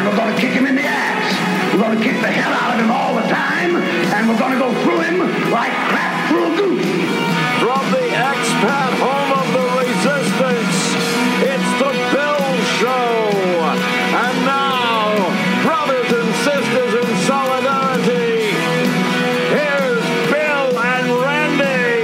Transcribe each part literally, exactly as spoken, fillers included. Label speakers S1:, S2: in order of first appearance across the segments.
S1: we're going to kick him in the ass. We're going to kick the hell out of him all the time, and we're going to go through him like crap through a goose.
S2: From the expat home of the resistance, it's the Bill Show. And now, brothers and sisters in solidarity, here's Bill and Randy.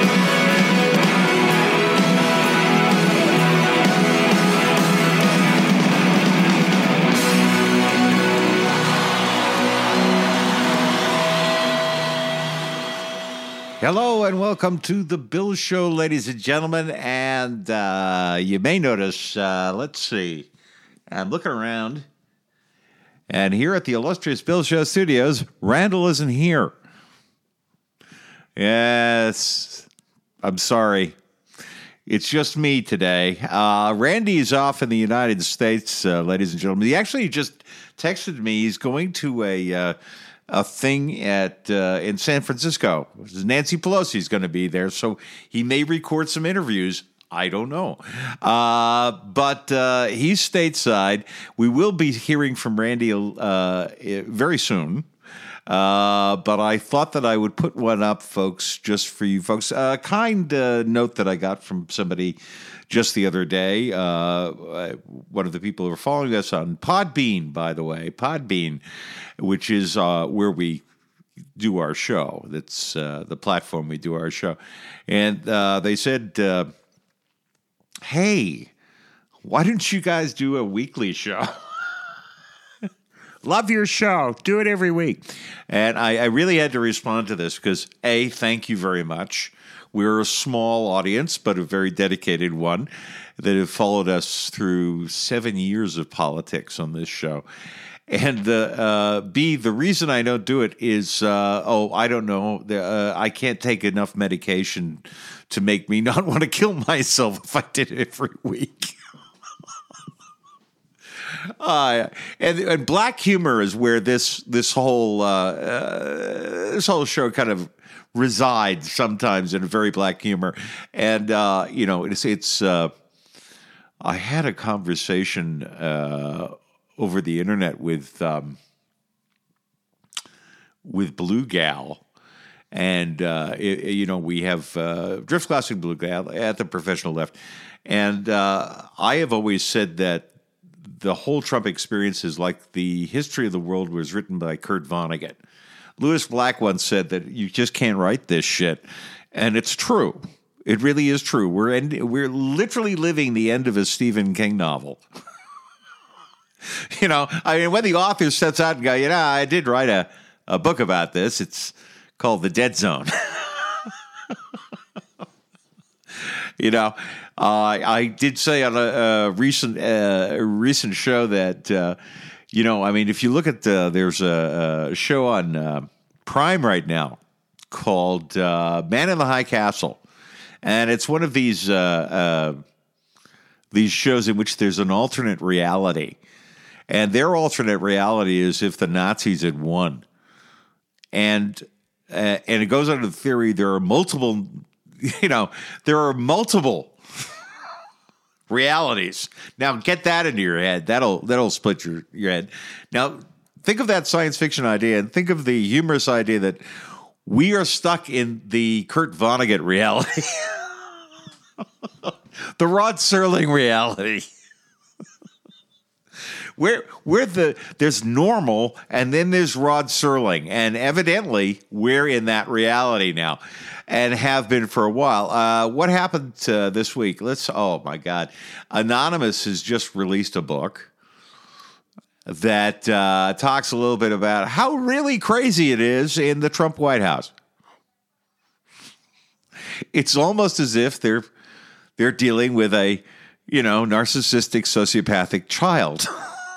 S3: Hello and welcome to the Bill Show, ladies and gentlemen. And uh, you may notice, uh, let's see, I'm looking around, and here at the illustrious Bill Show studios, Randall isn't here. Yes, I'm sorry. It's just me today. Uh, Randy's off in the United States, uh, ladies and gentlemen. He actually just texted me. He's going to a... Uh, a thing at uh, in San Francisco. Nancy Pelosi's going to be there, so he may record some interviews. I don't know. Uh, but uh, he's stateside. We will be hearing from Randy uh, very soon. Uh, but I thought that I would put one up, folks, just for you folks. A uh, kind uh, note that I got from somebody just the other day. Uh, one of the people who are following us on Podbean, by the way, Podbean, which is uh, where we do our show. That's uh, the platform we do our show. And uh, they said, uh, hey, why don't you guys do a weekly show? Love your show. Do it every week. And I, I really had to respond to this because, A, thank you very much. We're a small audience, but a very dedicated one that have followed us through seven years of politics on this show. And the uh, B, the reason I don't do it is, uh, oh, I don't know. Uh, I can't take enough medication to make me not want to kill myself if I did it every week. Uh, and, and black humor is where this this whole uh, uh, this whole show kind of resides sometimes in a very black humor, and uh, you know it's it's. Uh, I had a conversation uh, over the internet with um, with Blue Gal. And, uh, it, you know, we have uh, Drift Classic Blue Gal at the Professional Left. And uh, I have always said that the whole Trump experience is like the history of the world was written by Kurt Vonnegut. Lewis Black once said that you just can't write this shit. And it's true. It really is true. We're end, we're literally living the end of a Stephen King novel. You know, I mean, when the author sets out and go, you know, I did write a, a book about this. It's called The Dead Zone. You know, uh, I did say on a, a recent uh, a recent show that, uh, you know, I mean, if you look at the, there's a, a show on uh, Prime right now called uh, Man in the High Castle. And it's one of these uh, uh, these shows in which there's an alternate reality. And their alternate reality is if the Nazis had won. And uh, and it goes under the theory there are multiple, you know, there are multiple realities. Now get that into your head. That'll that'll split your, your head. Now think of that science fiction idea and think of the humorous idea that we are stuck in the Kurt Vonnegut reality. The Rod Serling reality. We're, we're the, there's normal, and then there's Rod Serling. And evidently, we're in that reality now and have been for a while. Uh, what happened uh, this week? Let's, oh, my God. Anonymous has just released a book that uh, talks a little bit about how really crazy it is in the Trump White House. It's almost as if they're they're dealing with a, you know, narcissistic, sociopathic child.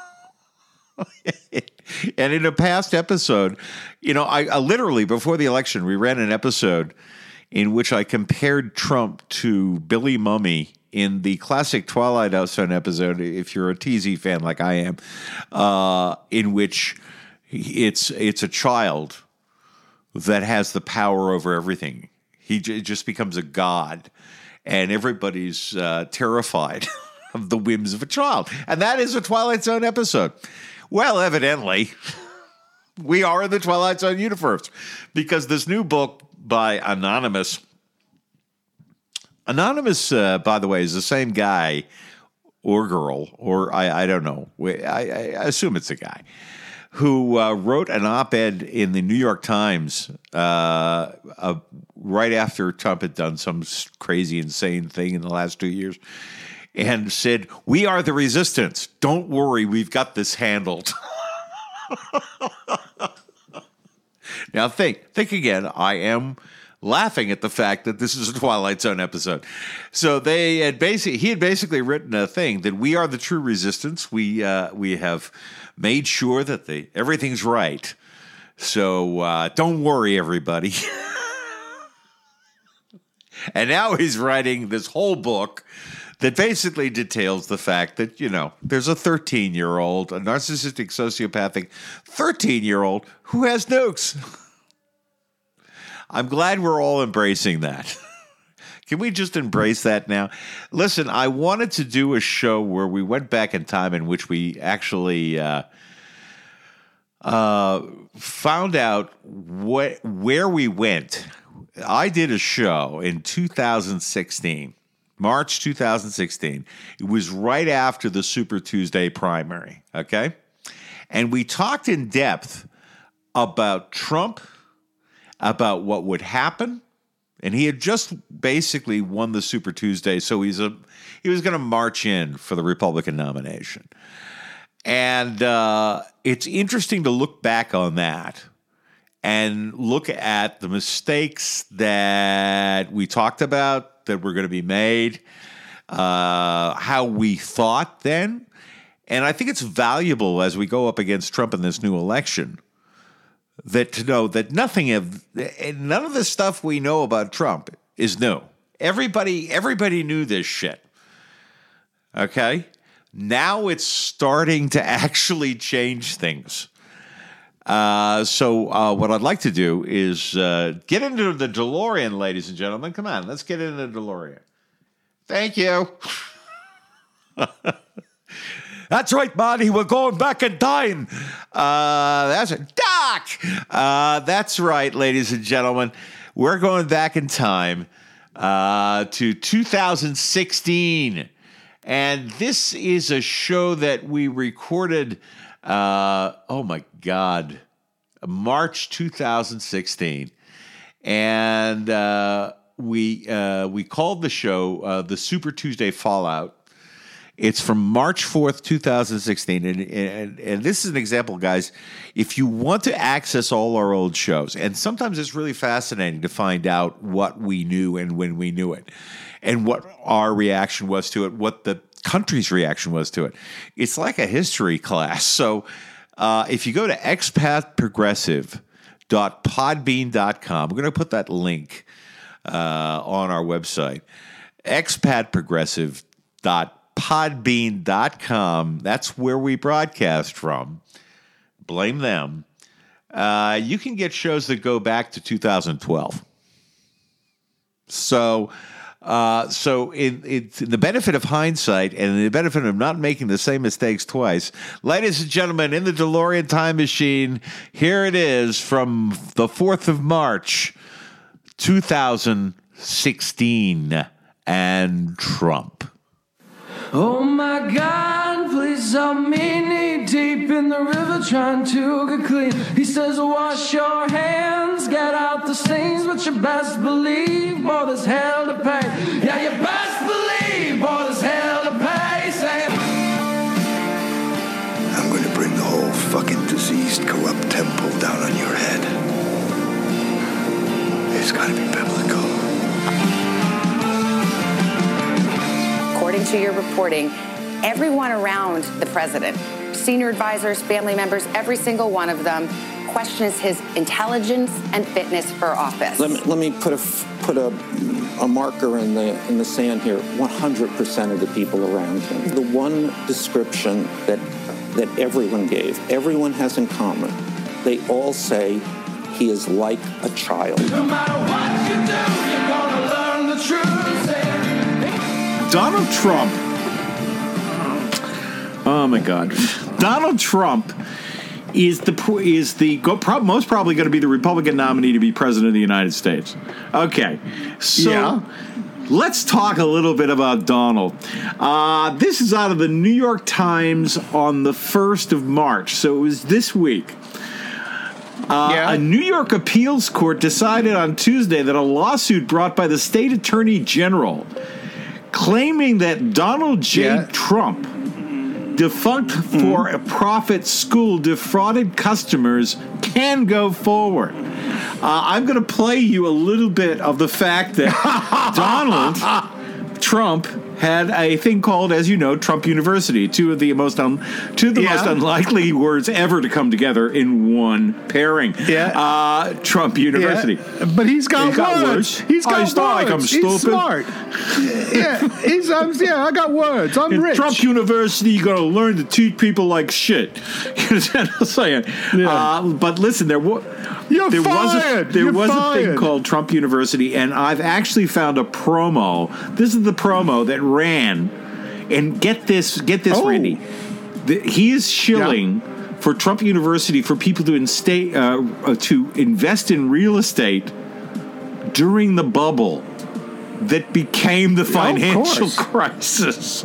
S3: And in a past episode, you know, I, I literally, before the election, we ran an episode in which I compared Trump to Billy Mumy in the classic Twilight Zone episode, if you're a T Z fan like I am, uh, in which it's it's a child that has the power over everything. He j- just becomes a god, and everybody's uh, terrified of the whims of a child. And that is a Twilight Zone episode. Well, evidently, we are in the Twilight Zone universe because this new book by Anonymous, Anonymous, uh, by the way, is the same guy or girl, or I, I don't know, I, I assume it's a guy, who uh, wrote an op-ed in the New York Times uh, uh, right after Trump had done some crazy, insane thing in the last two years and said, "We are the resistance. Don't worry, we've got this handled." Now think, think again. I am laughing at the fact that this is a Twilight Zone episode. So they had basically, he had basically written a thing that we are the true resistance. We uh, we have made sure that the everything's right. So uh, don't worry, everybody. And now he's writing this whole book that basically details the fact that, you know, there's a thirteen-year-old, a narcissistic, sociopathic thirteen-year-old who has nukes. I'm glad we're all embracing that. Can we just embrace that now? Listen, I wanted to do a show where we went back in time in which we actually uh, uh, found out what, where we went. I did a show in two thousand sixteen, March two thousand sixteen. It was right after the Super Tuesday primary, okay? And we talked in depth about Trump, about what would happen. And he had just basically won the Super Tuesday, so he's a he was going to march in for the Republican nomination. And uh, it's interesting to look back on that and look at the mistakes that we talked about that were going to be made, uh, how we thought then. And I think it's valuable as we go up against Trump in this new election that to know that nothing of none of the stuff we know about Trump is new. Everybody, everybody knew this shit. Okay? Now it's starting to actually change things. Uh, so uh, what I'd like to do is uh, get into the DeLorean, ladies and gentlemen. Come on, let's get into the DeLorean. Thank you. That's right, Marty. We're going back in time. Uh, that's it. Doc! Uh, that's right, ladies and gentlemen. We're going back in time uh, to two thousand sixteen. And this is a show that we recorded, uh, oh, my God, March two thousand sixteen. And uh, we, uh, we called the show uh, the Super Tuesday Fallout. It's from March fourth, two thousand sixteen, and, and and this is an example, guys. If you want to access all our old shows, and sometimes it's really fascinating to find out what we knew and when we knew it, and what our reaction was to it, what the country's reaction was to it. It's like a history class. So uh, if you go to expat progressive dot podbean dot com, we're going to put that link uh, on our website, expat progressive dot podbean dot com. That's where we broadcast from. Blame them. Uh, you can get shows that go back to two thousand twelve. So, uh, so in, in the benefit of hindsight and the benefit of not making the same mistakes twice, ladies and gentlemen, in the DeLorean time machine, here it is from the fourth of March, two thousand sixteen, and Trump.
S4: Oh my God, please help me knee deep in the river trying to get clean. He says wash your hands, get out the stains, but you best believe, boy, there's hell to pay. Yeah, you best believe, boy, there's hell to pay. Say,
S1: I'm going to bring the whole fucking diseased, corrupt temple down on your head. It's got to be biblical.
S5: According to your reporting, everyone around the president, senior advisors, family members, every single one of them questions his intelligence and fitness for office.
S6: Let me, let me put a put a, a marker in the in the sand here. one hundred percent of the people around him. The one description that that everyone gave, everyone has in common. They all say he is like a child.
S4: no matter what you do, you're gonna learn the truth. Say,
S7: Donald Trump. Oh my God.
S3: Donald Trump is the is the go, pro, most probably going to be the Republican nominee to be president of the United States. Okay, so
S7: Yeah.
S3: let's talk a little bit about Donald. Uh, this is out of the New York Times on the first of March, so it was this week. Uh,
S7: Yeah.
S3: A New York appeals court decided on Tuesday that a lawsuit brought by the state attorney general claiming that Donald J.
S7: Yeah.
S3: Trump, defunct for-profit school, defrauded customers can go forward. Uh, I'm going to play you a little bit of the fact that Donald Trump had a thing called, as you know, Trump University. Two of the most un- two of the
S7: Yeah.
S3: most unlikely words ever to come together in one pairing.
S7: Yeah.
S3: Uh, Trump University.
S7: Yeah. But he's got,
S3: He's got
S7: words.
S3: words.
S7: He's got
S3: Oh,
S7: words.
S3: it's not like I'm
S7: He's
S3: stupid.
S7: smart. yeah, he's, um, yeah, I got words. I'm
S3: In
S7: rich.
S3: Trump University, you got to learn to treat people like shit. You understand what I'm saying?
S7: Yeah.
S3: Uh, but listen, there was
S7: You're
S3: there was a,
S7: fired.
S3: there
S7: You're
S3: was a thing
S7: fired.
S3: called Trump University, and I've actually found a promo. This is the promo that ran, and get this, get this,
S7: Oh.
S3: Randy. The, he is shilling for Trump University for people to insta- uh, uh, to invest in real estate during the bubble that became the financial
S7: course.
S3: crisis.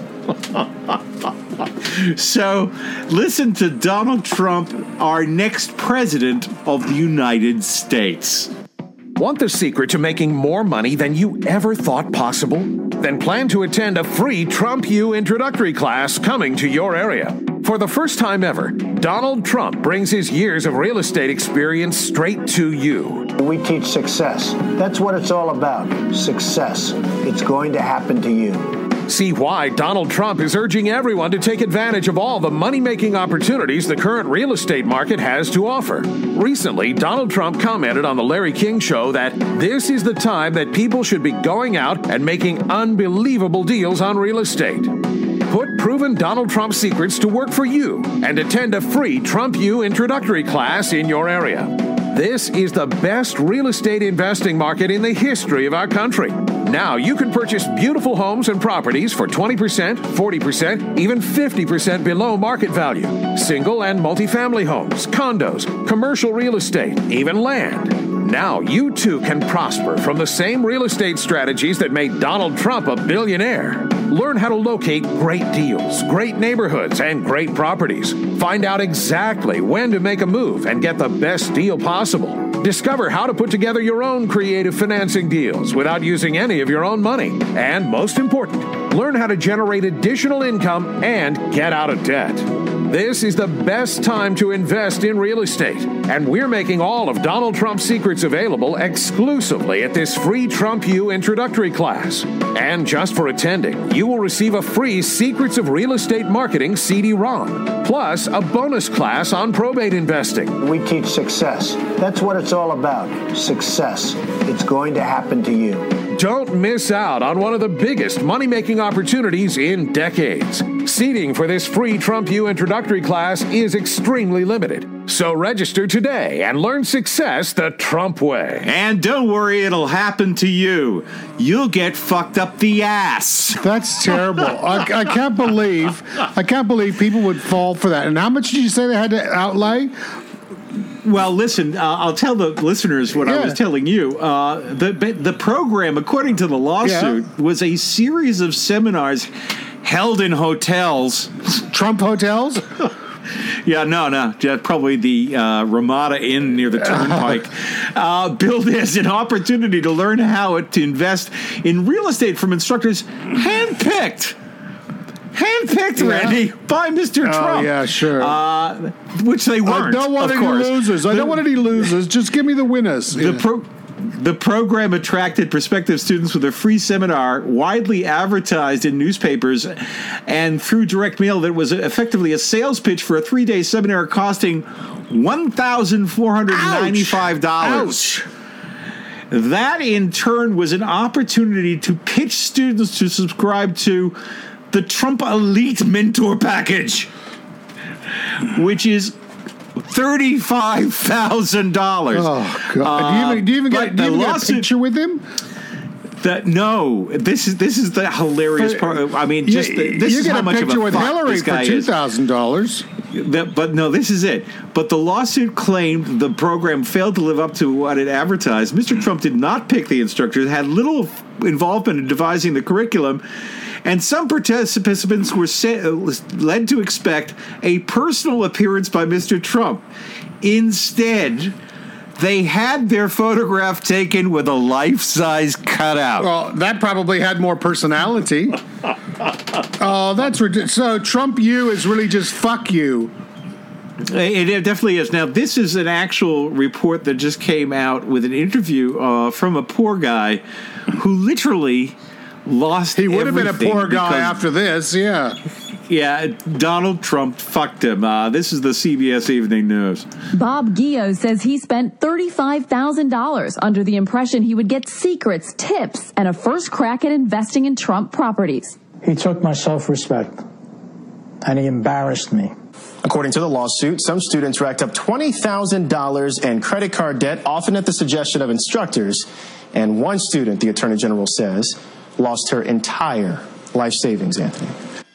S3: So, listen to Donald Trump, our next president of the United States.
S8: Want the secret to making more money than you ever thought possible? Then plan to attend a free Trump U introductory class coming to your area. For the first time ever, Donald Trump brings his years of real estate experience straight to you.
S9: We teach success. That's what it's all about. Success. It's going to happen to you.
S8: See why Donald Trump is urging everyone to take advantage of all the money-making opportunities the current real estate market has to offer. Recently, Donald Trump commented on the Larry King Show that this is the time that people should be going out and making unbelievable deals on real estate. Put proven Donald Trump secrets to work for you and attend a free Trump U introductory class in your area. This is the best real estate investing market in the history of our country. Now you can purchase beautiful homes and properties for twenty percent, forty percent, even fifty percent below market value. Single and multifamily homes, condos, commercial real estate, even land. Now you too can prosper from the same real estate strategies that made Donald Trump a billionaire. Learn how to locate great deals, great neighborhoods, and great properties. Find out exactly when to make a move and get the best deal possible. Discover how to put together your own creative financing deals without using any of your own money. And most important, learn how to generate additional income and get out of debt. This is the best time to invest in real estate, and we're making all of Donald Trump's secrets available exclusively at this free Trump U introductory class. And just for attending, you will receive a free Secrets of Real Estate Marketing C D ROM, plus a bonus class on probate investing.
S9: We teach success. That's what it's all about. Success. It's going to happen to you.
S8: Don't miss out on one of the biggest money-making opportunities in decades. Seating for this free Trump U introductory class is extremely limited. So register today and learn success the Trump way.
S3: And don't worry, it'll happen to you. You'll get fucked up the ass.
S7: That's terrible. I, I can't believe, I can't believe people would fall for that. And how much did you say they had to outlay?
S3: Well, listen, uh, I'll tell the listeners what
S7: Yeah.
S3: I was telling you. Uh, the the program, according to the lawsuit,
S7: Yeah.
S3: was a series of seminars held in hotels.
S7: Trump hotels?
S3: Yeah, no, no, just probably the uh, Ramada Inn near the Turnpike. uh, billed as an opportunity to learn how to invest in real estate from instructors handpicked. Handpicked,
S7: Yeah.
S3: Randy, by Mister
S7: Oh,
S3: Trump.
S7: yeah, sure.
S3: Uh, which they weren't.
S7: I don't want
S3: of
S7: any
S3: course.
S7: losers. I
S3: The-
S7: don't want any losers. Just give me the winners.
S3: The pro- The program attracted prospective students with a free seminar, widely advertised in newspapers and through direct mail, that was effectively a sales pitch for a three-day seminar costing one thousand four hundred ninety-five dollars.
S7: Ouch.
S3: That, in turn, was an opportunity to pitch students to subscribe to the Trump Elite Mentor Package, which is thirty-five thousand dollars.
S7: Oh, God. do you even, do you even,
S3: but
S7: get, do you
S3: the
S7: even get a
S3: lawsuit-
S7: picture with him?
S3: That no, this is this is the hilarious part. I mean, just the, this
S7: you
S3: is
S7: get
S3: how
S7: a
S3: much of
S7: picture
S3: a
S7: with
S3: fuck
S7: Hillary
S3: this
S7: for
S3: guy
S7: two
S3: is.
S7: thousand dollars.
S3: That, but no, this is it. But the lawsuit claimed the program failed to live up to what it advertised. Mister Trump did not pick the instructors, had little involvement in devising the curriculum, and some participants were set, led to expect a personal appearance by Mister Trump. Instead, they had their photograph taken with a life-size cutout.
S7: Well, that probably had more personality. Oh, that's ridiculous. So Trump you is really just fuck you.
S3: It, it definitely is. Now, this is an actual report that just came out with an interview uh, from a poor guy who literally lost
S7: He would have been a poor guy
S3: because,
S7: after this, yeah.
S3: Yeah, Donald Trump fucked him. Uh, this is the C B S Evening News.
S10: Bob Gio says he spent thirty-five thousand dollars under the impression he would get secrets, tips, and a first crack at investing in Trump properties.
S11: He took my self-respect, and he embarrassed me.
S12: According to the lawsuit, some students racked up twenty thousand dollars in credit card debt, often at the suggestion of instructors. And one student, the Attorney General says, lost her entire life savings, Anthony.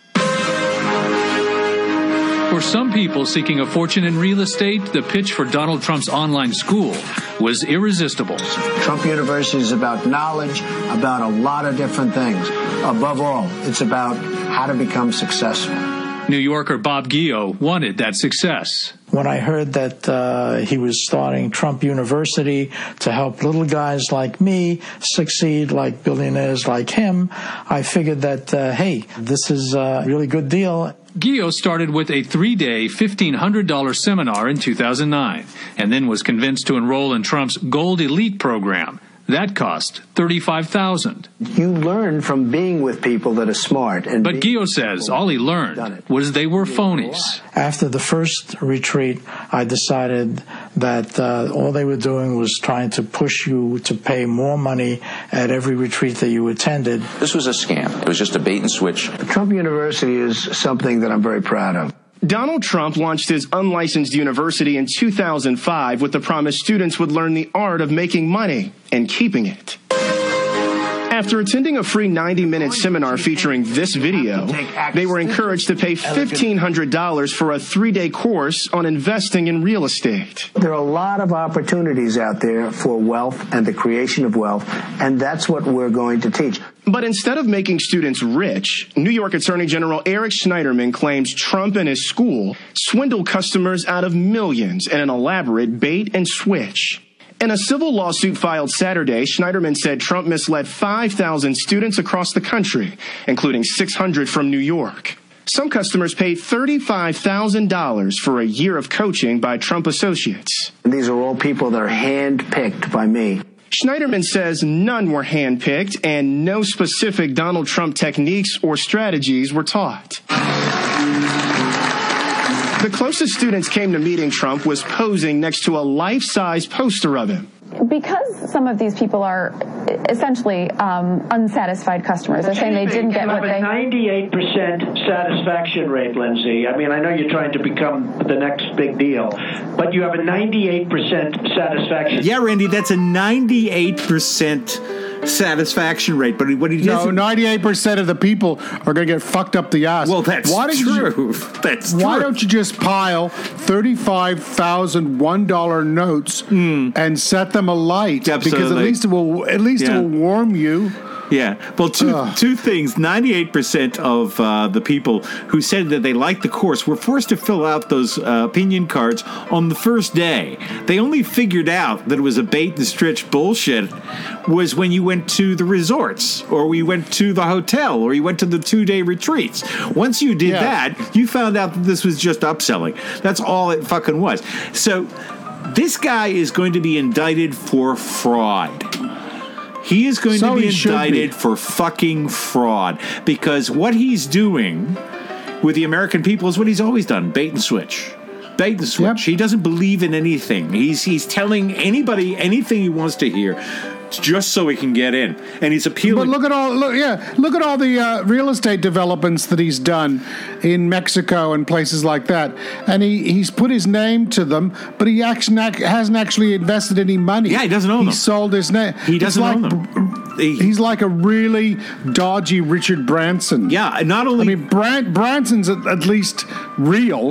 S13: For some people seeking a fortune in real estate, the pitch for Donald Trump's online school was irresistible.
S9: Trump University is about knowledge, about a lot of different things. Above all, it's about how to become successful.
S13: New Yorker Bob Gio wanted that success.
S11: When I heard that uh, he was starting Trump University to help little guys like me succeed like billionaires like him, I figured that, uh, hey, this is a really good deal.
S13: Gio started with a three-day, fifteen hundred dollars seminar in two thousand nine, and then was convinced to enroll in Trump's Gold Elite program. That cost thirty-five thousand dollars.
S9: You learn from being with people that are smart. And
S13: but Gio says all he learned was they were phonies.
S11: After the first retreat, I decided that uh, all they were doing was trying to push you to pay more money at every retreat that you attended.
S14: This was a scam. It was just a bait and switch.
S9: Trump University is something that I'm very proud of.
S12: Donald Trump launched his unlicensed university in two thousand five with the promise students would learn the art of making money and keeping it. After attending a free ninety-minute seminar featuring this video, they were encouraged to pay fifteen hundred dollars for a three-day course on investing in real estate.
S9: There are a lot of opportunities out there for wealth and the creation of wealth, and that's what we're going to teach.
S12: But instead of making students rich, New York Attorney General Eric Schneiderman claims Trump and his school swindled customers out of millions in an elaborate bait and switch. In a civil lawsuit filed Saturday, Schneiderman said Trump misled five thousand students across the country, including six hundred from New York. Some customers paid thirty-five thousand dollars for a year of coaching by Trump associates.
S9: And these are all people that are hand-picked by me.
S12: Schneiderman says none were handpicked and no specific Donald Trump techniques or strategies were taught. The closest students came to meeting Trump was posing next to a life-size poster of him.
S15: Because some of these people are essentially um, unsatisfied customers. They're saying they didn't get what they...
S16: You have a ninety-eight percent satisfaction rate, Lindsay. I mean, I know you're trying to become the next big deal, but you have a ninety-eight percent satisfaction.
S3: Yeah, Randy, that's a ninety-eight percent satisfaction rate. But what he does...
S7: No, ninety-eight percent of the people are going to get fucked up the ass.
S3: Well, that's
S7: why
S3: true.
S7: You,
S3: that's
S7: why
S3: true.
S7: don't you just pile thirty-five thousand one dollar notes mm. and set them alight?
S3: Absolutely.
S7: Because at least it will, at least yeah. it will warm you.
S3: Yeah. Well, two Ugh. two things. ninety-eight percent of uh, the people who said that they liked the course were forced to fill out those uh, opinion cards on the first day. They only figured out that it was a bait and switch bullshit was when you went to the resorts or we went to the hotel or you went to the two-day retreats. Once you did yeah. that, you found out that this was just upselling. That's all it fucking was. So this guy is going to be indicted for fraud. He is going so to be indicted be. for fucking fraud because what he's doing with the American people is what he's always done, bait and switch. Bait and switch. Yep. He doesn't believe in anything. He's he's telling anybody anything he wants to hear just so he can get in. And he's appealing.
S7: But look at all look yeah, look at all the uh, real estate developments that he's done in Mexico and places like that. And he, he's put his name to them, but he actually hasn't actually invested any money.
S3: Yeah, he doesn't own
S7: he
S3: them.
S7: He sold his name.
S3: He doesn't
S7: like,
S3: own them.
S7: He, he's like a really dodgy Richard Branson.
S3: Yeah, not only...
S7: I mean, Bran, Branson's at, at least real.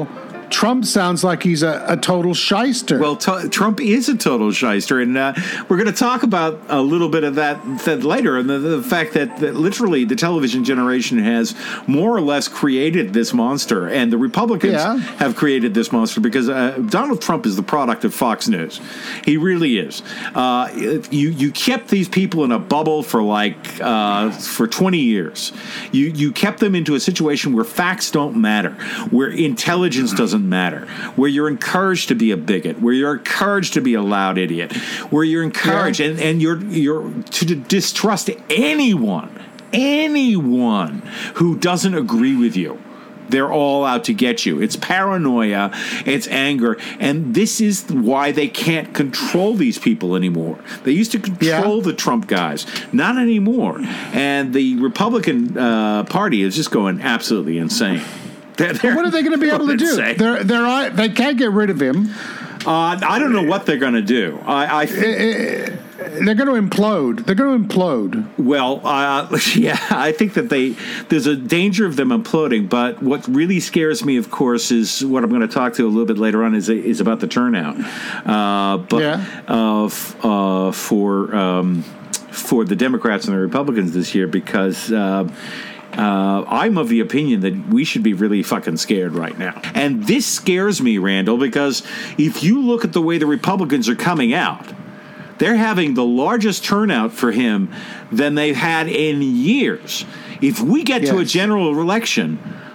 S7: Trump sounds like he's a, a total shyster.
S17: Well, t- Trump is a total shyster, and uh, we're going to talk about a little bit of that, that later, and the, the fact that, that literally the television generation has more or less created this monster, and the Republicans
S7: Yeah.
S17: have created this monster because uh, Donald Trump is the product of Fox News. He really is. Uh, you you kept these people in a bubble for like uh, for twenty years. You you kept them into a situation where facts don't matter, where intelligence doesn't matter, where you're encouraged to be a bigot, where you're encouraged to be a loud idiot, where you're encouraged
S7: Yeah.
S17: and, and you're you're to distrust anyone, anyone who doesn't agree with you. They're all out to get you. It's paranoia, it's anger, and this is why they can't control these people anymore. They used to control yeah. the Trump guys, not anymore. And the Republican uh, Party is just going absolutely insane. They're, they're
S7: what are they going to be able to do?
S17: insane.
S7: They're, they're, they can't get rid of him.
S17: Uh, I don't know what they're going to do. I, I think...
S7: They're going to implode. They're going to implode.
S17: Well, uh, yeah, I think that they there's a danger of them imploding. But what really scares me, of course, is what I'm going to talk to a little bit later on is is about the turnout. Uh, but
S7: yeah.
S17: uh, f- uh, for um, for the Democrats and the Republicans this year, because. Uh, Uh, I'm of the opinion that we should be really fucking scared right now. And this scares me, Randall, because if you look at the way the Republicans are coming out, they're having the largest turnout for him than they've had in years. If we get yes. to a general election,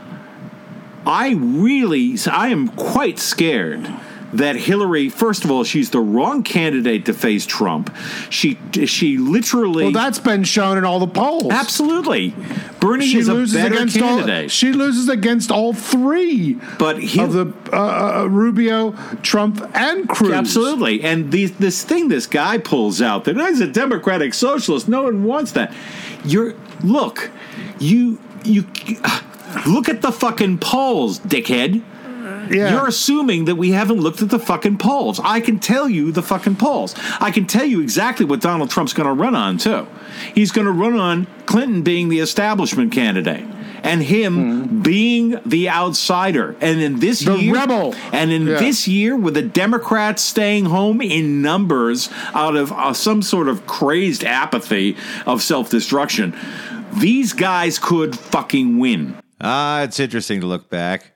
S17: I really, I am quite scared that Hillary, first of all, she's the wrong candidate to face Trump. She she literally...
S7: Well, that's been shown in all the polls.
S17: Absolutely. Bernie
S7: she
S17: is a better
S7: against
S17: candidate.
S7: All, she loses against all three
S17: but he,
S7: of the uh, uh, Rubio, Trump, and Cruz.
S17: Absolutely. And the, this thing this guy pulls out, that he's a Democratic socialist. No one wants that. You're Look, you you look at the fucking polls, dickhead. Yeah. You're assuming that we haven't looked at the fucking polls. I can tell you the fucking polls. I can tell you exactly what Donald Trump's going to run on, too. He's going to run on Clinton being the establishment candidate and him mm. being the outsider. And in this
S7: the
S17: year...
S7: rebel.
S17: And in yeah. this year, with the Democrats staying home in numbers out of uh, some sort of crazed apathy of self-destruction, these guys could fucking win.
S3: Ah, it's interesting to look back.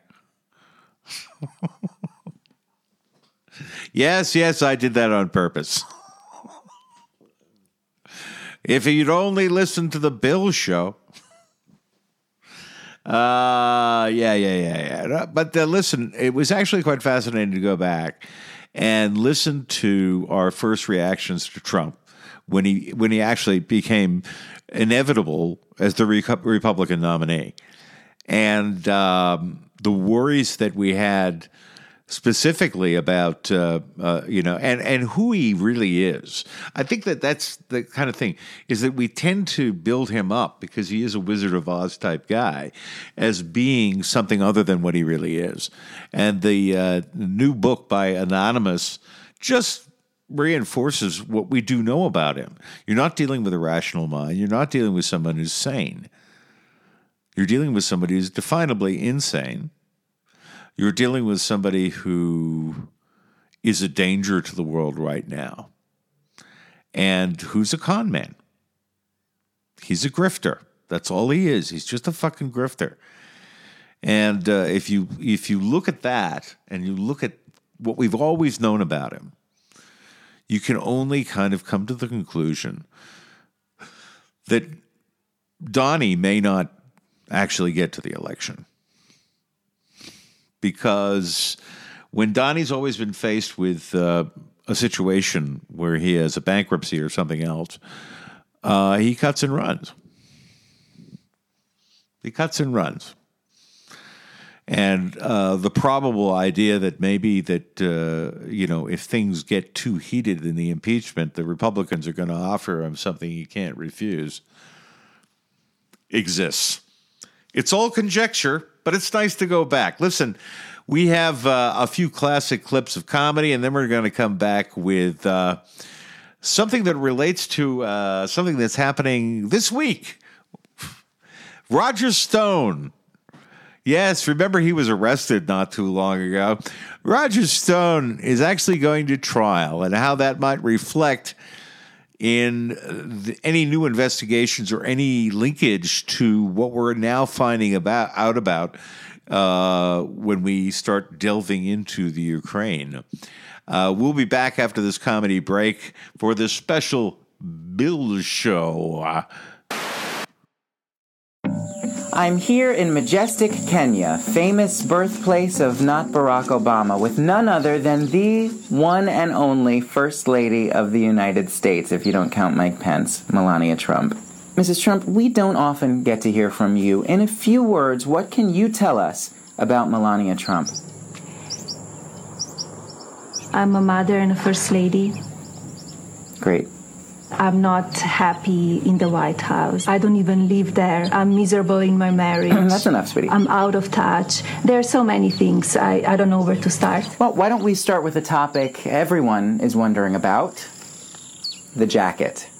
S3: Yes, yes, I did that on purpose. If you'd only listened to the Bill show. Uh, yeah, yeah, yeah, yeah. But uh, listen, it was actually quite fascinating to go back and listen to our first reactions to Trump when he when he actually became inevitable as the Re- Republican nominee. And um, the worries that we had specifically about, uh, uh, you know, and, and who he really is. I think that that's the kind of thing, is that we tend to build him up, because he is a Wizard of Oz type guy, as being something other than what he really is. And the uh, new book by Anonymous just reinforces what we do know about him. You're not dealing with a rational mind. You're not dealing with someone who's sane. You're dealing with somebody who's definably insane. You're dealing with somebody who is a danger to the world right now, and who's a con man. He's a grifter. That's all he is. He's just a fucking grifter. And uh, if you if you look at that, and you look at what we've always known about him, you can only kind of come to the conclusion that Donnie may not actually get to the election. Because when Donnie's always been faced with uh, a situation where he has a bankruptcy or something else, uh, he cuts and runs. He cuts and runs. And uh, the probable idea that maybe that, uh, you know, if things get too heated in the impeachment, the Republicans are going to offer him something he can't refuse exists. It's all conjecture, but it's nice to go back. Listen, we have uh, a few classic clips of comedy, and then we're going to come back with uh, something that relates to uh, something that's happening this week. Roger Stone. Yes, remember he was arrested not too long ago. Roger Stone is actually going to trial, and how that might reflect in the, any new investigations or any linkage to what we're now finding about out about uh, when we start delving into the Ukraine. Uh, we'll be back after this comedy break for this special Bill Show.
S18: I'm here in majestic Kenya, famous birthplace of not Barack Obama, with none other than the one and only First Lady of the United States, if you don't count Mike Pence, Melania Trump. Missus Trump, we don't often get to hear from you. In a few words, what can you tell us about Melania Trump?
S19: I'm a mother and a First Lady.
S18: Great.
S19: I'm not happy in the White House. I don't even live there. I'm miserable in my marriage.
S18: That's enough, sweetie.
S19: I'm out of touch. There are so many things. I, I don't know where to start.
S18: Well, why don't we start with a topic everyone is wondering about? The jacket.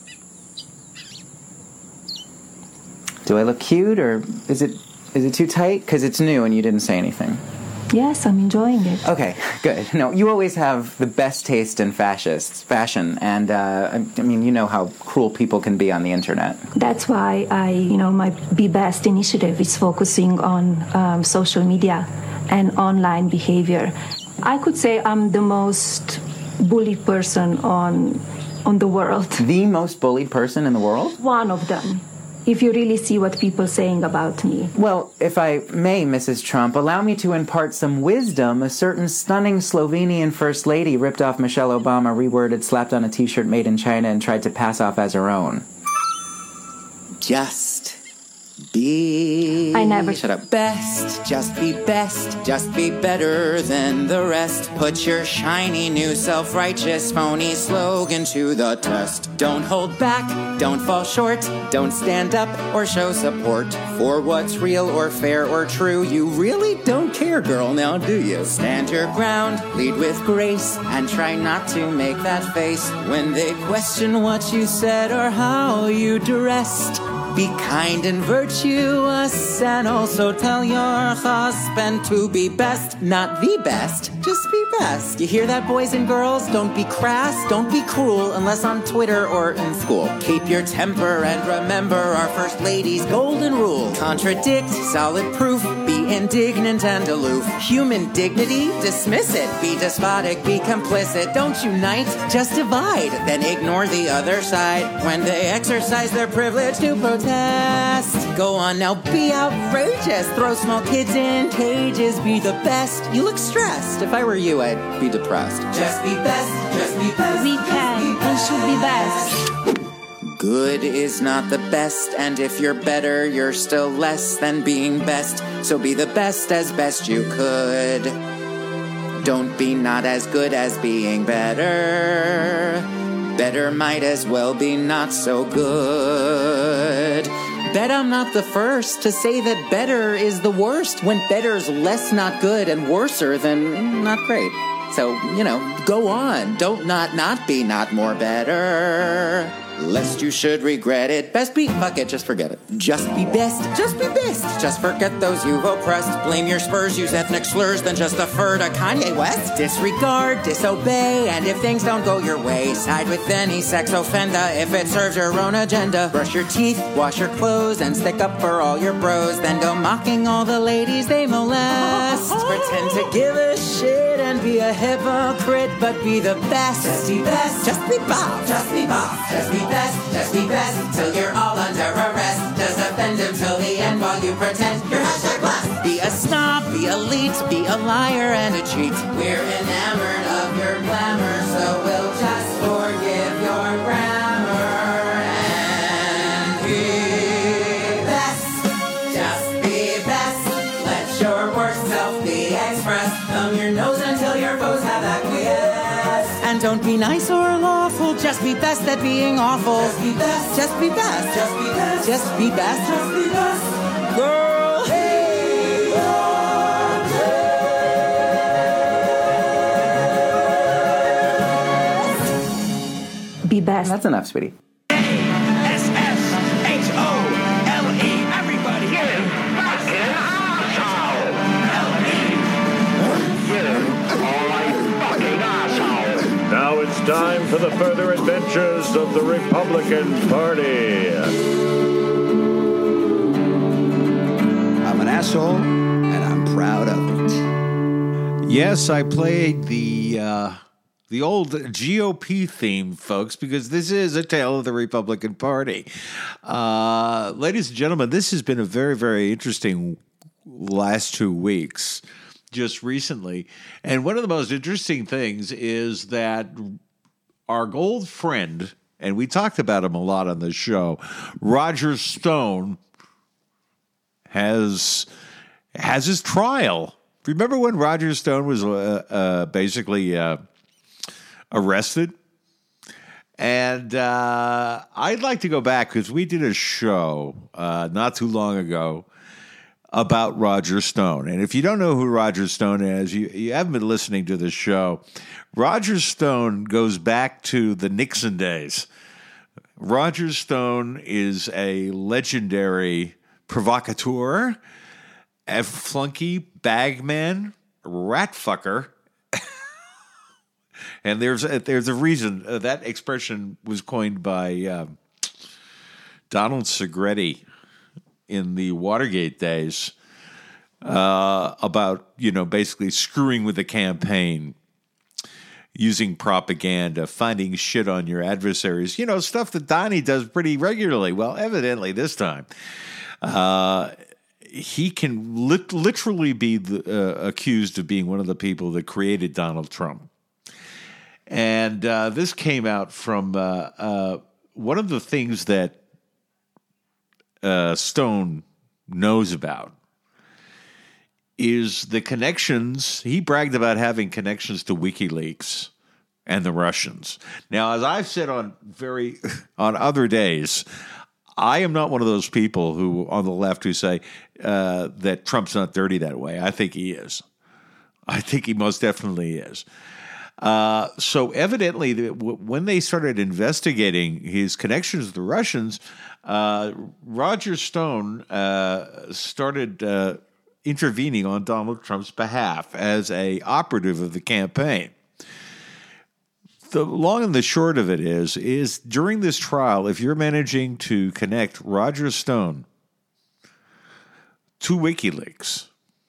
S18: Do I look cute, or is it is it too tight? Because it's new and you didn't say anything.
S19: Yes, I'm enjoying it.
S18: Okay, good. No, you always have the best taste in fascists, fashion, and uh, I mean, you know how cruel people can be on the internet.
S19: That's why I, you know, my Be Best initiative is focusing on um, social media and online behavior. I could say I'm the most bullied person on on the world.
S18: The most bullied person in the world?
S19: One of them. If you really see what people are saying about me.
S18: Well, if I may, Missus Trump, allow me to impart some wisdom. A certain stunning Slovenian First Lady ripped off Michelle Obama, reworded, slapped on a T-shirt made in China, and tried to pass off as her own. Just be...
S19: I never...
S18: Shut up.
S20: Best, just be best, just be better than the rest. Put your shiny new self-righteous phony slogan to the test. Don't hold back, don't fall short, don't stand up or show support for what's real or fair or true. You really don't care, girl, now do you? Stand your ground, lead with grace, and try not to make that face when they question what you said or how you dressed. Be kind and virtuous, and also tell your husband to be best, not the best, just be best. You hear that, boys and girls? Don't be crass, don't be cruel, unless on Twitter or in school. Keep your temper and remember our First Lady's golden rule. Contradict, solid proof, be indignant and aloof. Human dignity, dismiss it. Be despotic, be complicit. Don't unite, just divide. Then ignore the other side when they exercise their privilege to protest. Go on now, be outrageous. Throw small kids in cages. Be the best. You look stressed. If I were you, I'd be depressed. Just be best. Just be best.
S19: We can and should be best.
S20: Good is not the best, and if you're better, you're still less than being best. So be the best as best you could. Don't be not as good as being better. Better might as well be not so good. Bet I'm not the first to say that better is the worst, when better's less not good and worser than not great. So, you know, go on. Don't not not be not more better. Lest you should regret it. Best be, fuck it, just forget it. Just be best, just be best. Just forget those you've oppressed. Blame your spurs, use ethnic slurs, then just defer to Kanye West. Disregard, disobey, and if things don't go your way, side with any sex offender if it serves your own agenda. Brush your teeth, wash your clothes, and stick up for all your bros. Then go mocking all the ladies they molest. Pretend to give a shit and be a hypocrite, but be the best. Just be best, just be Bob, just be Bob, just be best, just be best, till you're all under arrest. Just offend him till the end while you pretend you're hashtag blessed. Be a snob, be elite, be a liar and a cheat. We're enamored of your glamour, so we'll just forgive your grammar and be best. Just be best. Let your worst self be expressed. Thumb your nose until your foes have acquiesced. And don't be nice or lawful, just be best at being awful. Just be best, just be best, just be best, just be best, just be best. Girl, hey,
S19: be best.
S18: That's enough, sweetie.
S1: S S H O L E. Everybody get it. Fucking awesome.
S2: time for the further adventures of the Republican Party.
S21: I'm an asshole, and I'm proud of it.
S3: Yes, I played the uh, the old G O P theme, folks, because this is a tale of the Republican Party. Uh, ladies and gentlemen, this has been a very, very interesting last two weeks, just recently. And one of the most interesting things is that our old friend, and we talked about him a lot on the show, Roger Stone, has has his trial. Remember when Roger Stone was uh, uh, basically uh, arrested? And uh, I'd like to go back because we did a show uh, not too long ago about Roger Stone. And if you don't know who Roger Stone is, you, you haven't been listening to the show. Roger Stone goes back to the Nixon days. Roger Stone is a legendary provocateur, a flunky, bagman, rat fucker. And there's a, there's a reason uh, that expression was coined by uh, Donald Segretti in the Watergate days uh, about, you know, basically screwing with the campaign, using propaganda, finding shit on your adversaries, you know, stuff that Donnie does pretty regularly. Well, evidently this time, uh, he can lit- literally be the, uh, accused of being one of the people that created Donald Trump. And uh, this came out from uh, uh, one of the things that Uh, Stone knows about is the connections. He bragged about having connections to WikiLeaks and the Russians. Now, as I've said on very on other days, I am not one of those people who on the left who say uh, that Trump's not dirty that way. I think he is. I think he most definitely is. Uh, so evidently, the, w- when they started investigating his connections to the Russians, uh, Roger Stone uh, started uh, intervening on Donald Trump's behalf as a operative of the campaign. The long and the short of it is, is during this trial, if you're managing to connect Roger Stone to WikiLeaks,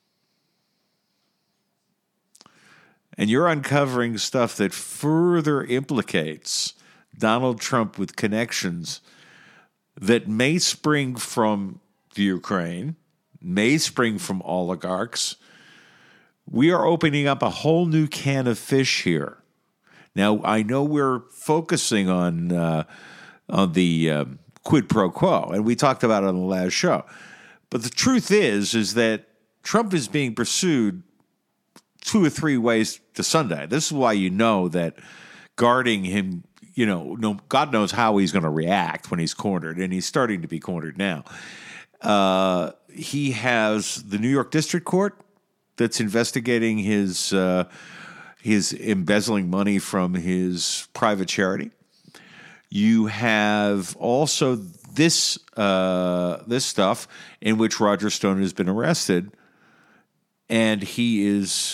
S3: and you're uncovering stuff that further implicates Donald Trump with connections that may spring from the Ukraine, may spring from oligarchs, we are opening up a whole new can of fish here. Now, I know we're focusing on uh, on the uh, quid pro quo, and we talked about it on the last show. But the truth is, is that Trump is being pursued two or three ways to Sunday. This is why you know that guarding him, you know, no, God knows how he's going to react when he's cornered, and he's starting to be cornered now. Uh, he has the New York District Court that's investigating his uh, his embezzling money from his private charity. You have also this uh, this stuff in which Roger Stone has been arrested, and he is,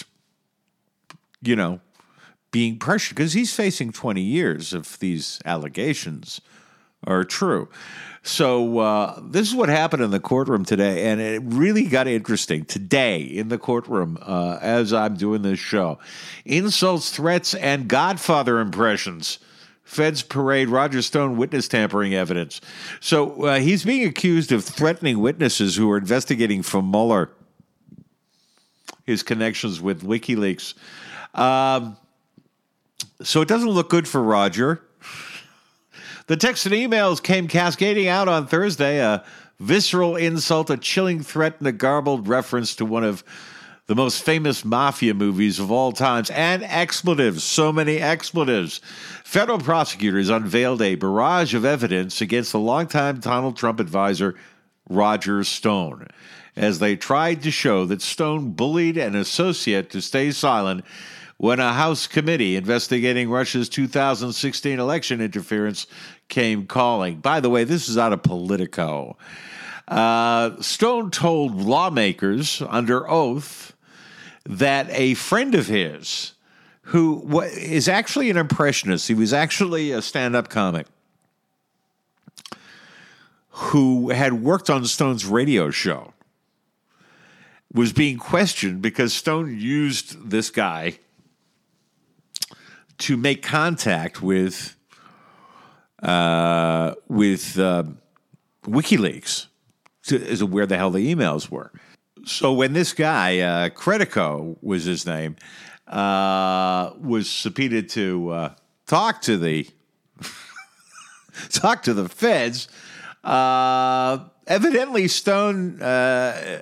S3: you know, being pressured because he's facing twenty years if these allegations are true. So uh, this is what happened in the courtroom today, and it really got interesting today in the courtroom uh, as I'm doing this show. Insults, threats, and Godfather impressions. Feds parade Roger Stone witness tampering evidence. So uh, he's being accused of threatening witnesses who are investigating for Mueller, his connections with WikiLeaks. Um, so it doesn't look good for Roger. The texts and emails came cascading out on Thursday, a visceral insult, a chilling threat, and a garbled reference to one of the most famous mafia movies of all times, and expletives, so many expletives. Federal prosecutors unveiled a barrage of evidence against the longtime Donald Trump advisor, Roger Stone, as they tried to show that Stone bullied an associate to stay silent when a House committee investigating Russia's two thousand sixteen election interference came calling. By the way, this is out of Politico. Uh, Stone told lawmakers under oath that a friend of his who wa- is actually an impressionist. He was actually a stand-up comic who had worked on Stone's radio show, was being questioned because Stone used this guy to make contact with uh, with uh, WikiLeaks to, as to where the hell the emails were. So when this guy, uh, Credico was his name, uh, was subpoenaed to uh, talk to the talk to the feds, uh, evidently Stone uh,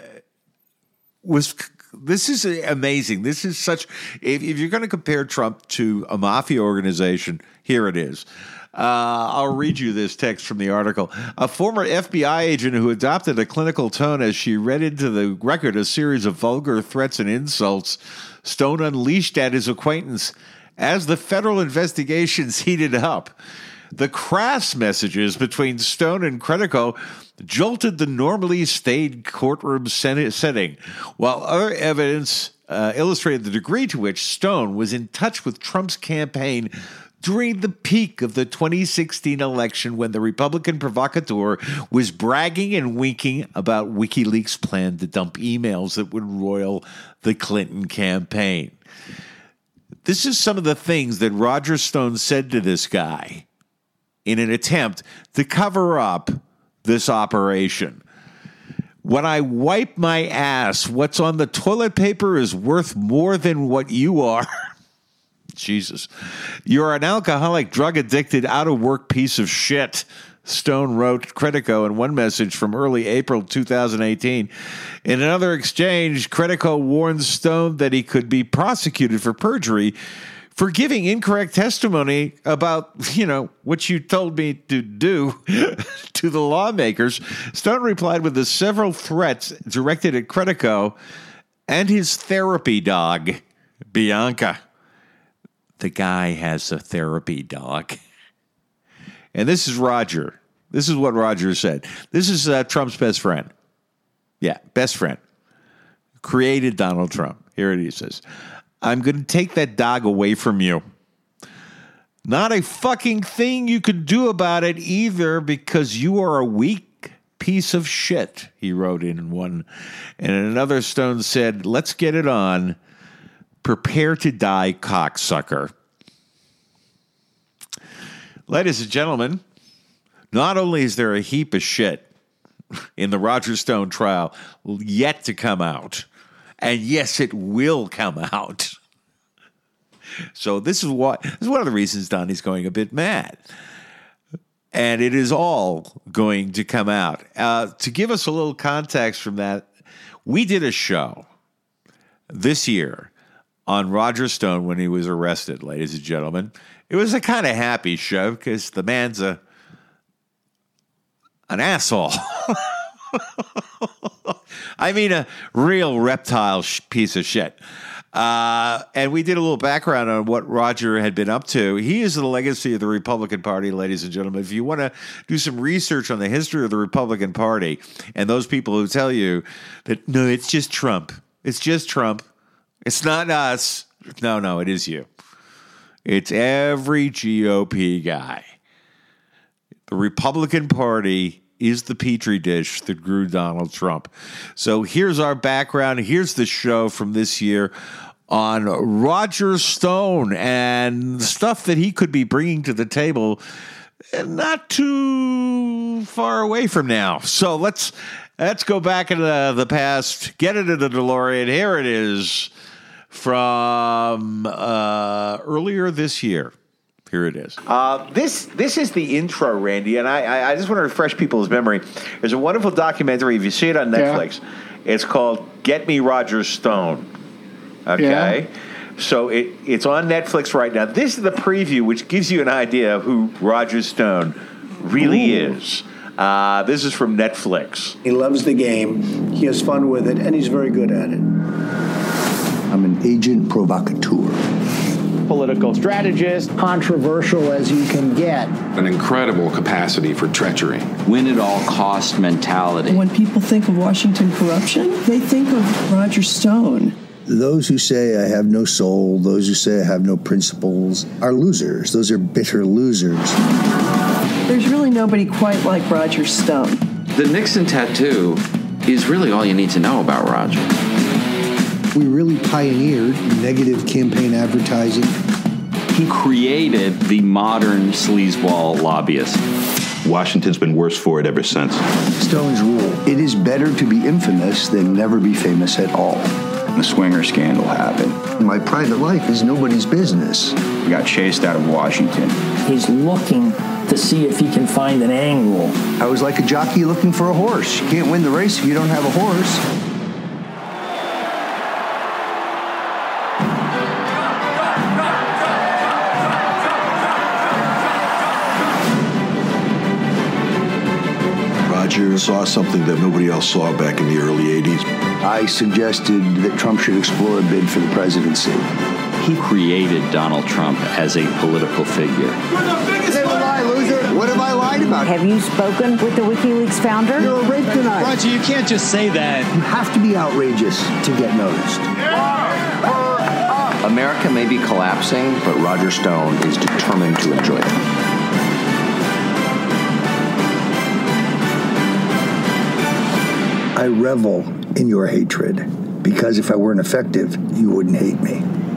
S3: was. This is amazing. This is such. If, if you're going to compare Trump to a mafia organization, here it is. Uh, I'll read you this text from the article. A former F B I agent who adopted a clinical tone as she read into the record a series of vulgar threats and insults Stone unleashed at his acquaintance as the federal investigations heated up. The crass messages between Stone and Credico jolted the normally staid courtroom setting, while other evidence uh, illustrated the degree to which Stone was in touch with Trump's campaign during the peak of the twenty sixteen election, when the Republican provocateur was bragging and winking about WikiLeaks' plan to dump emails that would roil the Clinton campaign. This is some of the things that Roger Stone said to this guy in an attempt to cover up this operation. When I wipe my ass, what's on the toilet paper is worth more than what you are. Jesus. You're an alcoholic, drug-addicted, out-of-work piece of shit, Stone wrote Credico in one message from early April two thousand eighteen. In another exchange, Credico warned Stone that he could be prosecuted for perjury for giving incorrect testimony about, you know, what you told me to do to the lawmakers. Stone replied with the several threats directed at Credico and his therapy dog, Bianca. The guy has a therapy dog. And this is Roger. This is what Roger said. This is uh, Trump's best friend. Yeah, best friend. Created Donald Trump. Here it is. He says, I'm going to take that dog away from you. Not a fucking thing you can do about it either, because you are a weak piece of shit, he wrote in one. And in another, Stone said, let's get it on. Prepare to die, cocksucker. Ladies and gentlemen, not only is there a heap of shit in the Roger Stone trial yet to come out, and yes, it will come out. So this is what this is one of the reasons Donnie's going a bit mad. And it is all going to come out. Uh, to give us a little context from that, we did a show this year on Roger Stone when he was arrested, ladies and gentlemen. It was a kind of happy show because the man's a an asshole. I mean, a real reptile sh- piece of shit. Uh, and we did a little background on what Roger had been up to. He is the legacy of the Republican Party, ladies and gentlemen. If you want to do some research on the history of the Republican Party and those people who tell you that, no, it's just Trump. It's just Trump. It's not us. No, no, it is you. It's every G O P guy. The Republican Party is the petri dish that grew Donald Trump. So here's our background. Here's the show from this year on Roger Stone and stuff that he could be bringing to the table not too far away from now. So let's let's go back into the, the past, get into the DeLorean. Here it is from uh, earlier this year. Here it is. Uh, this this is the intro, Randy, and I, I just want to refresh people's memory. There's a wonderful documentary. If you see it on Netflix, yeah. It's called Get Me Roger Stone. Okay? Yeah. So it, it's on Netflix right now. This is the preview, which gives you an idea of who Roger Stone really Ooh. is. Uh, this is from Netflix.
S5: He loves the game. He has fun with it, and he's very good at it.
S21: I'm an agent provocateur.
S22: Political strategist.
S9: Controversial as you can get.
S23: An incredible capacity for treachery.
S24: Win at all cost mentality.
S25: When people think of Washington corruption, they think of Roger Stone.
S21: Those who say I have no soul, those who say I have no principles, are losers. Those are bitter losers.
S4: There's really nobody quite like Roger Stone.
S14: The Nixon tattoo is really all you need to know about Roger.
S21: We really pioneered negative campaign advertising.
S6: He created the modern sleazeball lobbyist.
S8: Washington's been worse for it ever since.
S21: Stone's rule: it is better to be infamous than never be famous at all.
S24: The Swinger scandal happened.
S21: My private life is nobody's business.
S24: We got chased out of Washington.
S25: He's looking to see if he can find an angle.
S21: I was like a jockey looking for a horse. You can't win the race if you don't have a horse.
S8: Roger saw something that nobody else saw back in the early eighties.
S21: I suggested that Trump should explore a bid for the presidency.
S6: He created Donald Trump as a political figure.
S21: You're the biggest lie, loser. What have I lied about?
S26: Have you spoken with the WikiLeaks founder?
S21: You're a rape denier.
S27: Roger, you can't just say that.
S21: You have to be outrageous to get noticed.
S14: America may be collapsing, but Roger Stone is determined to enjoy it.
S21: I revel in your hatred, because if I weren't effective, you wouldn't hate me.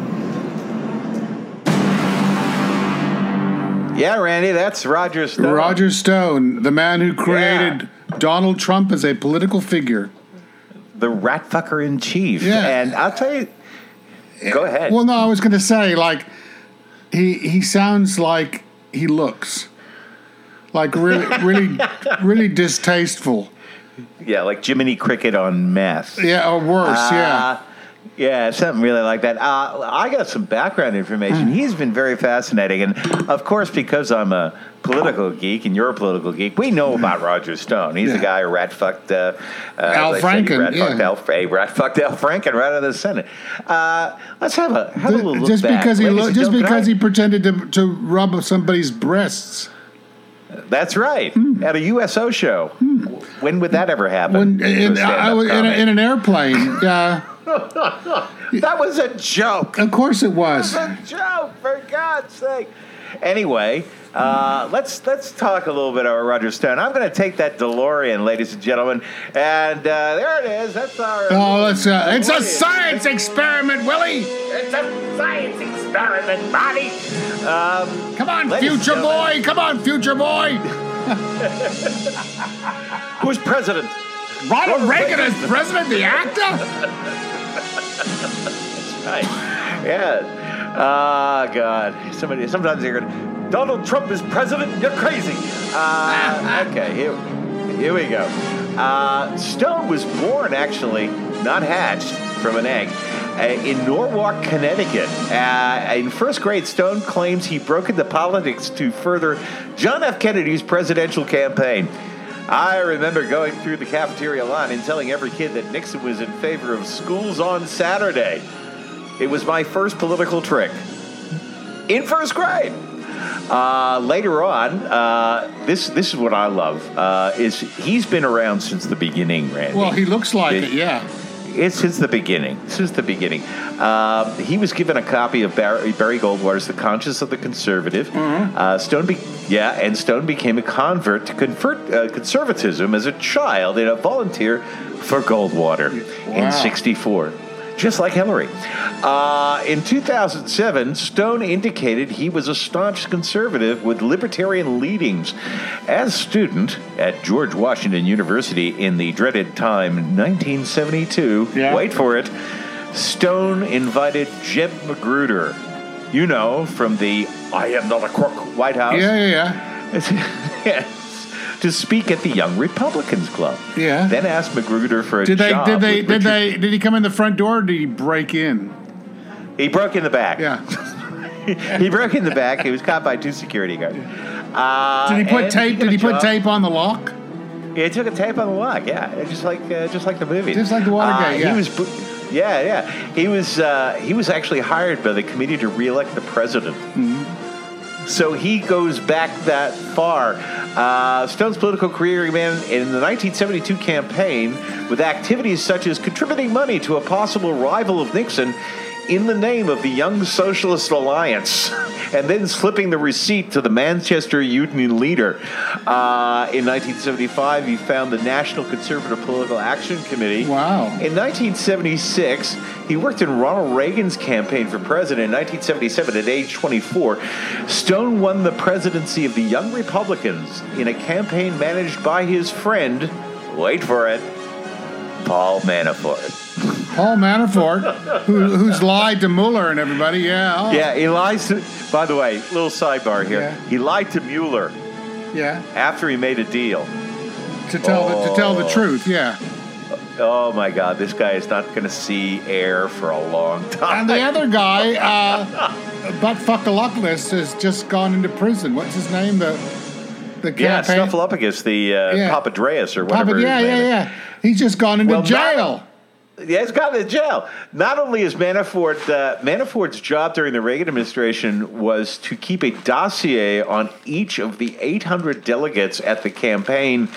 S3: Yeah, Randy, that's Roger Stone.
S7: Roger Stone, the man who created yeah. Donald Trump as a political figure.
S3: The rat fucker in chief.
S7: Yeah.
S3: And I'll tell you, go ahead.
S7: Well, no, I was going to say, like, he he sounds like he looks. Like, really, really, really distasteful.
S3: Yeah, like Jiminy Cricket on meth.
S7: Yeah, or worse, uh, yeah.
S3: Yeah, something really like that. Uh, I got some background information. Mm. He's been very fascinating. And, of course, because I'm a political geek and you're a political geek, we know about Roger Stone. He's yeah. the guy who rat-fucked uh, uh,
S7: Al Franken.
S3: Rat-fucked
S7: yeah.
S3: Al, hey, rat-fucked Al Franken right out of the Senate. Uh, let's have a, have a little look
S7: just
S3: back.
S7: Because he
S3: lo-
S7: just because he pretended to, to rub somebody's breasts.
S3: That's right.
S7: Hmm.
S3: At a U S O show. Hmm. When would that ever happen?
S7: When, in, I was in, a, in an airplane. Yeah.
S3: That was a joke.
S7: Of course it was.
S3: It was a joke, for God's sake. Anyway, uh, let's let's talk a little bit about Roger Stone. I'm going to take that DeLorean, ladies and gentlemen, and uh, there it is. That's our.
S7: Oh, it's a, it's a science experiment, Willie.
S3: It's a science experiment, buddy. Um,
S7: Come on, future boy. Come on, future boy.
S3: Who's president?
S7: Ronald, Ronald Reagan is president, the actor?
S3: That's right. Yeah. Oh, God. Somebody. Sometimes they're going, Donald Trump is president? You're crazy. Uh, okay, here, here we go. Uh, Stone was born, actually, not hatched, from an egg, uh, in Norwalk, Connecticut. Uh, in first grade, Stone claims he broke into politics to further John F. Kennedy's presidential campaign. I remember going through the cafeteria line and telling every kid that Nixon was in favor of schools on Saturday. It was my first political trick. In first grade. Uh, later on, uh, this this is what I love, uh, is he's been around since the beginning, Randy.
S7: Well, he looks like it, it yeah.
S3: It's since the beginning. Since the beginning. Uh, he was given a copy of Barry, Barry Goldwater's The Conscience of the Conservative. Mm-hmm. Uh, Stone, be- yeah, and Stone became a convert to convert uh, conservatism as a child and a volunteer for Goldwater wow. in sixty-four. Just like Hillary. Uh, in two thousand seven, Stone indicated he was a staunch conservative with libertarian leanings. As a student at George Washington University in the dreaded time nineteen seventy-two, yeah. wait for it, Stone invited Jeb Magruder, you know, from the I Am Not a Crook White House.
S7: Yeah, yeah, yeah.
S3: Yes. To speak at the Young Republicans Club.
S7: Yeah.
S3: Then asked Magruder for a
S7: did they,
S3: job.
S7: Did they? Did they? Did he come in the front door, or did he break in?
S3: He broke in the back.
S7: Yeah.
S3: He broke in the back. He was caught by two security guards. Uh,
S7: did he put tape? He did he put job. tape on the lock?
S3: Yeah, he took a tape on the lock. Yeah, just like uh, just like the movie.
S7: Just like the Watergate. Uh, yeah.
S3: He was. Yeah, yeah. He was. Uh, he was actually hired by the committee to reelect the president.
S7: Mm-hmm.
S10: So he goes back that far. Uh, Stone's political career began in the nineteen seventy-two campaign with activities such as contributing money to a possible rival of Nixon in the name of the Young Socialist Alliance, and then slipping the receipt to the Manchester Union leader. Uh, in nineteen seventy-five, he found the National Conservative Political Action Committee.
S7: Wow.
S10: In nineteen seventy-six, he worked in Ronald Reagan's campaign for president. In nineteen seventy-seven, at age twenty-four, Stone won the presidency of the Young Republicans in a campaign managed by his friend, wait for it, Paul Manafort.
S7: Paul Manafort, who, who's lied to Mueller and everybody, yeah. Oh.
S10: Yeah, he lies to, by the way, little sidebar here.
S7: Yeah.
S10: He lied to Mueller
S7: Yeah.
S10: after he made a deal.
S7: To tell
S10: oh.
S7: the to tell the truth, yeah.
S10: Oh, my God, this guy is not going to see air for a long time.
S7: And the other guy, uh, Butt Fuckaluckless, has just gone into prison. What's his name? The the
S10: Yeah,
S7: campaign.
S10: Snuffleupagus, the uh,
S7: Yeah.
S10: Papadreas or whatever.
S7: Papa, yeah,
S10: his name
S7: yeah,
S10: is.
S7: yeah. He's just gone into
S10: Well,
S7: jail.
S10: Yeah, he's gone to jail. Not only is Manafort, uh, Manafort's job during the Reagan administration was to keep a dossier on each of the eight hundred delegates at the campaign,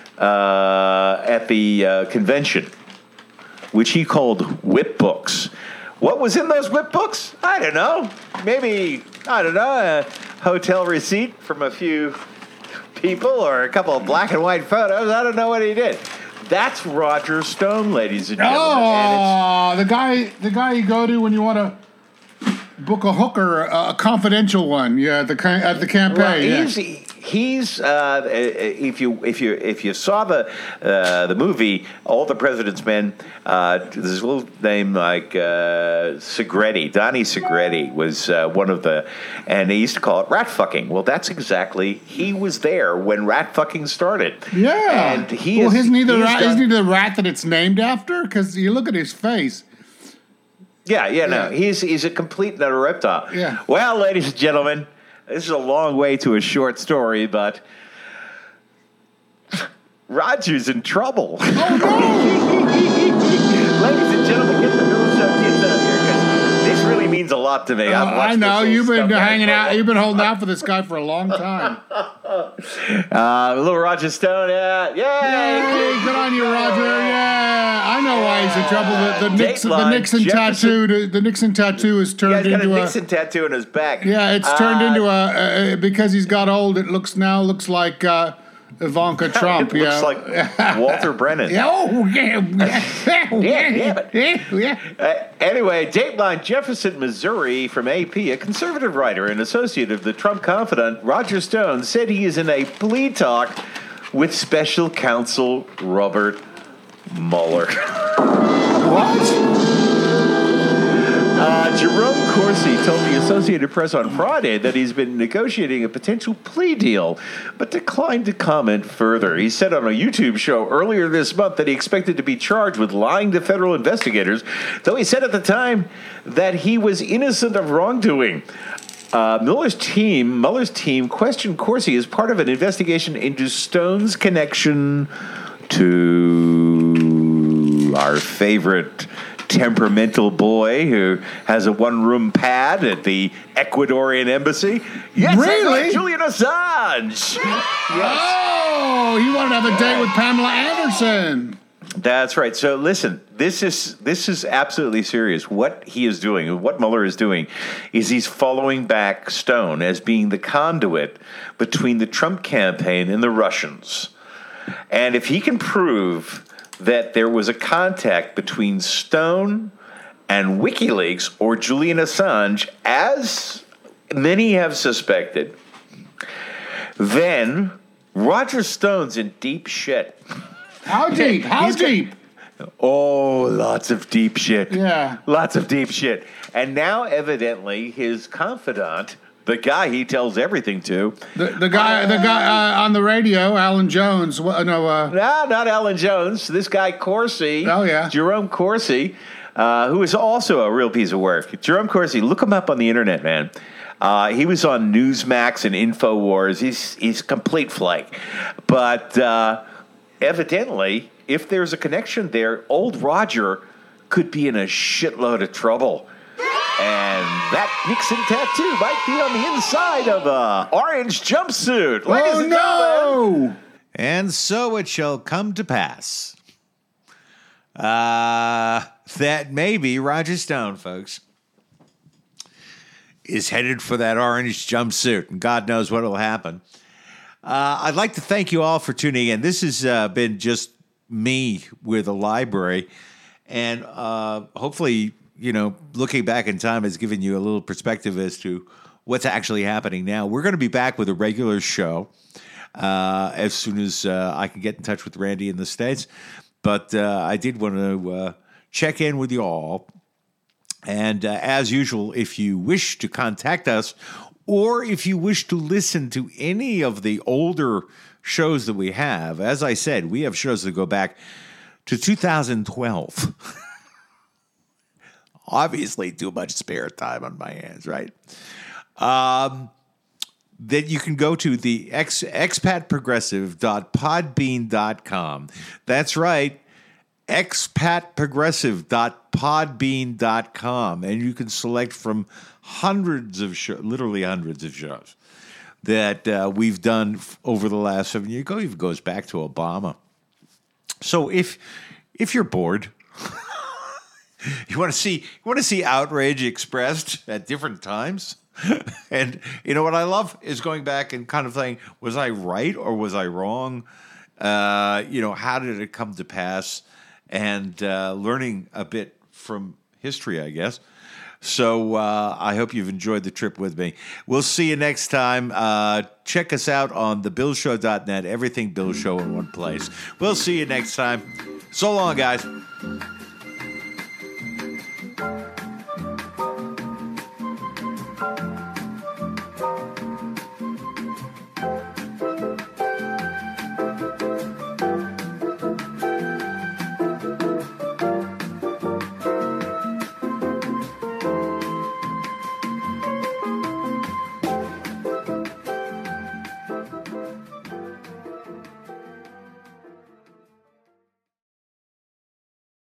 S10: uh, at the uh, convention, which he called whip books. What was in those whip books? I don't know. Maybe, I don't know, a hotel receipt from a few people or a couple of black and white photos. I don't know what he did. That's Roger Stone, ladies and gentlemen.
S7: Oh, the guy, the guy you go to when you want to book a hooker, a confidential one. Yeah, at the at the campaign.
S10: Well,
S7: yeah.
S10: he's he's uh, if you if you if you saw the uh, the movie All the President's Men, uh, this little name like uh, Segretti, Donnie Segretti was uh, one of the, and they used to call it rat fucking. Well, that's exactly, he was there when rat fucking started.
S7: Yeah.
S10: And he
S7: well,
S10: is,
S7: isn't he the
S10: he
S7: rat?
S10: done,
S7: Isn't he the rat that it's named after? Because you look at his face.
S10: Yeah, yeah, no,
S7: Yeah.
S10: he's he's a complete and utter reptile.
S7: Yeah.
S10: Well, ladies and gentlemen, this is a long way to a short story, but Roger's in trouble.
S7: Oh no!
S10: Ladies and gentlemen, get the Bill Show kids out here because this really means a lot to me.
S7: Uh,
S10: I've watched
S7: I know
S10: this
S7: you've been
S10: stuff
S7: hanging
S10: back.
S7: out. You've been holding out for this guy for a long time.
S10: Uh, little Roger Stone, yeah, yay!
S7: Yay, good on you, Roger. Yeah, I know why he's in trouble. The, the Nixon, the
S10: Dateline,
S7: Nixon
S10: Jefferson-
S7: tattoo, the Nixon tattoo is
S10: Yeah,
S7: turned
S10: he's got a
S7: into a.
S10: Nixon tattoo on his back.
S7: Yeah, it's
S10: Uh,
S7: turned into a uh, because he's got old. It looks now looks like uh, Ivanka Trump.
S10: It looks
S7: yeah.
S10: like Walter Brennan.
S7: Yeah, oh yeah, yeah,
S10: Yeah,
S7: yeah, yeah.
S10: Uh, anyway, Dateline, Jefferson, Missouri, from A P, a conservative writer and associate of the Trump confidant, Roger Stone, said he is in a plea talk with special counsel Robert Mueller.
S7: What?
S10: Uh, Jerome Corsi told the Associated Press on Friday that he's been negotiating a potential plea deal, but declined to comment further. He said on a YouTube show earlier this month that he expected to be charged with lying to federal investigators, though he said at the time that he was innocent of wrongdoing. Uh, Mueller's team, Mueller's team questioned Corsi as part of an investigation into Stone's connection to our favorite temperamental boy who has a one-room pad at the Ecuadorian embassy. Yes,
S7: Really?
S10: Julian Assange.
S7: Oh, he wanted to have a date with Pamela Anderson.
S10: That's right. So listen, this is this is absolutely serious. What he is doing, what Mueller is doing, is he's following back Stone as being the conduit between the Trump campaign and the Russians. And if he can prove that there was a contact between Stone and WikiLeaks or Julian Assange, as many have suspected, then Roger Stone's in deep shit.
S7: How deep? How
S10: He's got-
S7: deep?
S10: Oh, lots of deep shit.
S7: Yeah.
S10: Lots of deep shit. And now, evidently, his confidant, the guy he tells everything to.
S7: The, the guy, the guy uh, on the radio, Alan Jones. wha- No, uh,
S10: No, not Alan Jones. This guy, Corsi.
S7: Oh, yeah.
S10: Jerome Corsi, uh, who is also a real piece of work. Jerome Corsi, look him up on the internet, man. Uh, he was on Newsmax and InfoWars. He's, he's complete flake. But uh, evidently, if there's a connection there, old Roger could be in a shitload of trouble. And that Nixon tattoo might be on the inside of a orange jumpsuit. Ladies
S7: Oh,
S10: and
S7: no!
S10: gentlemen.
S3: And so it shall come to pass uh, that maybe Roger Stone, folks, is headed for that orange jumpsuit, and God knows what will happen. Uh, I'd like to thank you all for tuning in. This has uh, been just me with a library, and uh, hopefully, you know, looking back in time has given you a little perspective as to what's actually happening now. We're going to be back with a regular show uh, as soon as uh, I can get in touch with Randy in the States. But uh, I did want to uh, check in with you all. And uh, as usual, if you wish to contact us, or if you wish to listen to any of the older shows that we have, as I said, we have shows that go back to two thousand twelve. Obviously, too much spare time on my hands, right? Um, that you can go to the ex, expat progressive dot podbean dot com. That's right, expat progressive dot podbean dot com. And you can select from hundreds of shows, literally hundreds of shows that uh, we've done f- over the last seven years. It even goes back to Obama. So if if you're bored, you want to see you want to see outrage expressed at different times. And you know what I love is going back and kind of saying, was I right or was I wrong? Uh, you know, how did it come to pass? And uh, learning a bit from history, I guess. So uh, I hope you've enjoyed the trip with me. We'll see you next time. Uh, check us out on the bill show dot net. Everything Bill Show in one place. We'll see you next time. So long, guys.